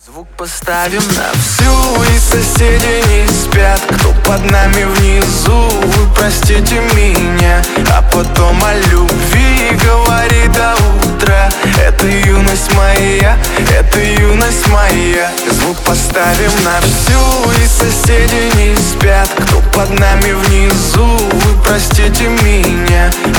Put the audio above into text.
Звук поставим на всю, и соседи не спят. Кто под нами внизу, вы простите меня. А потом о любви говори до утра. Это юность моя, это юность моя. Звук поставим на всю, и соседи не спят. Кто под нами внизу, вы простите меня.